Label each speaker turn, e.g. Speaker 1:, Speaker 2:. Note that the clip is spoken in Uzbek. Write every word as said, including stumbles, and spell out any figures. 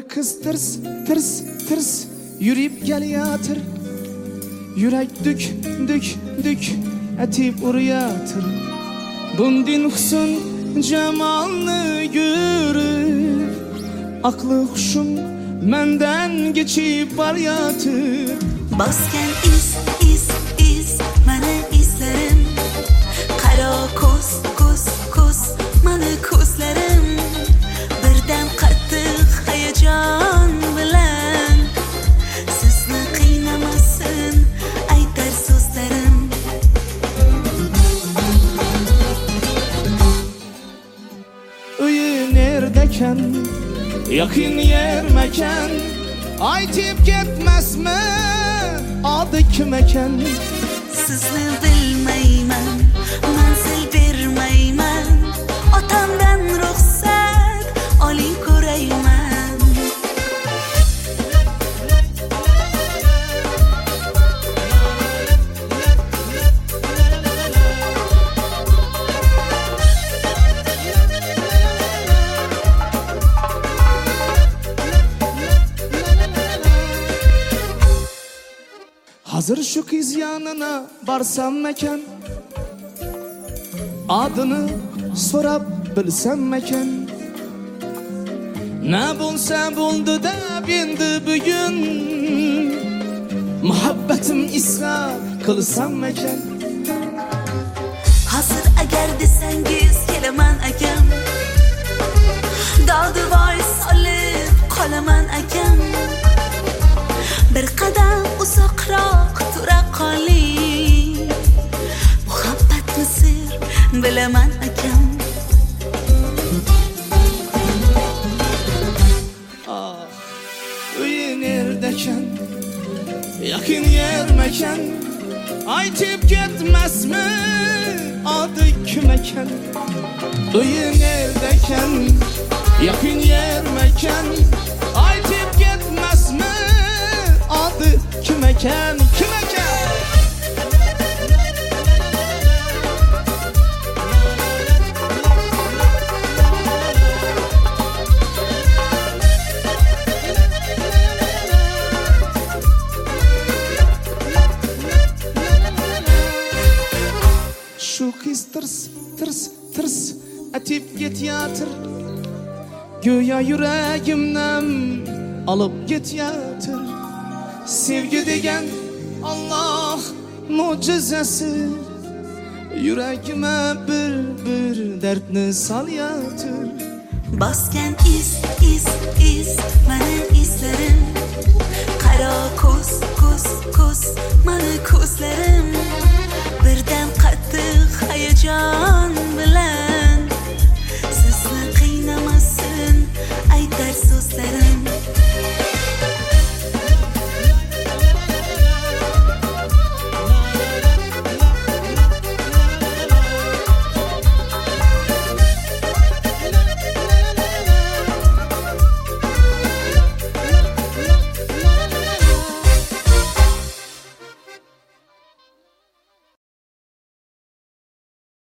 Speaker 1: kız tırs tırs tırs yürüyüp geliyadır. Yürek dük dük dük etip uruyatır. Bundin husn cemalını görüp aklı huşum menden geçip baryatır.
Speaker 2: Basken iz iz iz mani izlerim. Kara koz koz koz mani kozlerim. Birden qattiq hayajon bilan sizni qiynamasin aytar so'zlarim.
Speaker 1: Uyi nerdekan, yakın yer mekan, aytib ketmasmi adı kim ekan?
Speaker 2: Sizni bilmayman, manzil bermayman, otamdan ruxsat oling ko'rayman.
Speaker 1: Hazır şu kız yanına barsam mekan, adını sorab bilsem mekan. Ne bulsa buldu da bindi bugün, muhabbetim ishar kılsam mekan.
Speaker 2: Hazır agar desangiz kelaman akam, dodi voy solib qolaman akam. Bir qadam uzoqroq tura qoling, muhabbatni sir bilaman akam.
Speaker 1: Ah, uyi nerdekan, yakın yer mekan, aytib ketmasmi adı kim ekan? Uyi nerdekan, yakın yer mekan, aytib ketmasmi adı kim ekan? Kim ekan? Şu kız tırs tırs tırs etip ketyatir. Göya yüreğimden alıp ketyatir. Sevgi degen Allah mucizesi, yüreğime bir bir dertni salyatır.
Speaker 2: Basken iz iz iz mani izlerim. Qaro ko'z ko'z ko'z mani ko'zlarim.